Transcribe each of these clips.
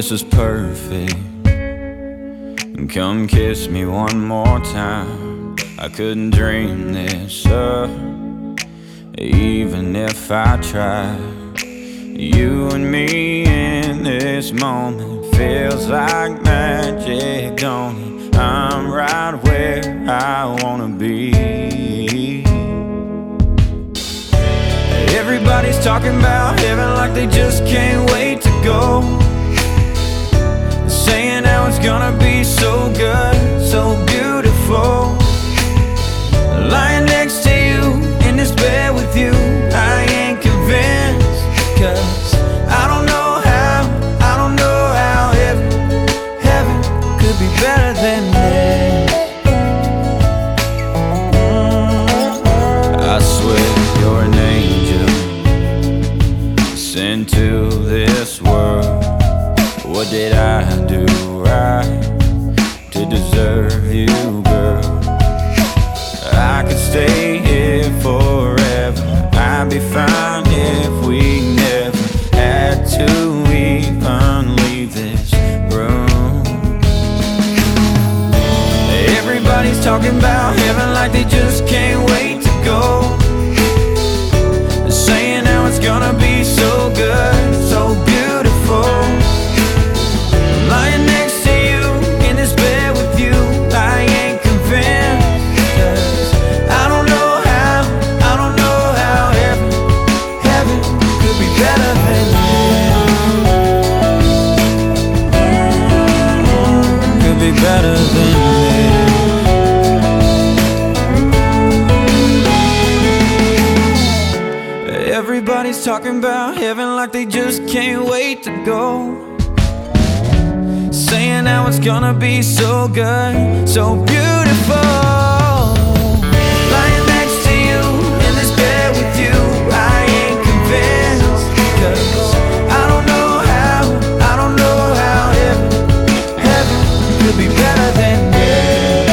this is perfect. Come kiss me one more time. I couldn't dream this up, even if I tried. You and me in this moment feels like magic, don't it? I'm right where I wanna be. Everybody's talking about heaven like they just can't wait to go, saying how it's gonna be so good, so beautiful. Lying next to you in this bed with you, I ain't convinced, 'cause I don't know how heaven could be better than this. I swear you're an angel sent to this world. What did I do right to deserve you, girl? I could stay here forever. I'd be fine if we never had to even leave this room. Everybody's talking about heaven like they just can't wait to go, saying how it's gonna be so good, so beautiful. Lying next to you in this bed with you, I ain't convinced, 'cause I don't know how heaven could be better than this. Could be better than this. Everybody's talking about heaven like they just can't wait to go, saying how it's gonna be so good, so beautiful. Lying next to you in this bed with you, I ain't convinced, 'cause I don't know how heaven could be better than this.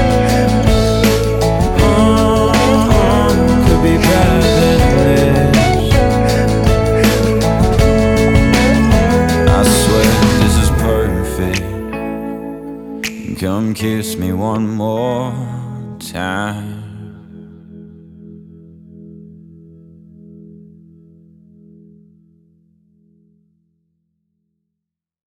Could be better than this. I swear this is perfect. Come kiss me one more time.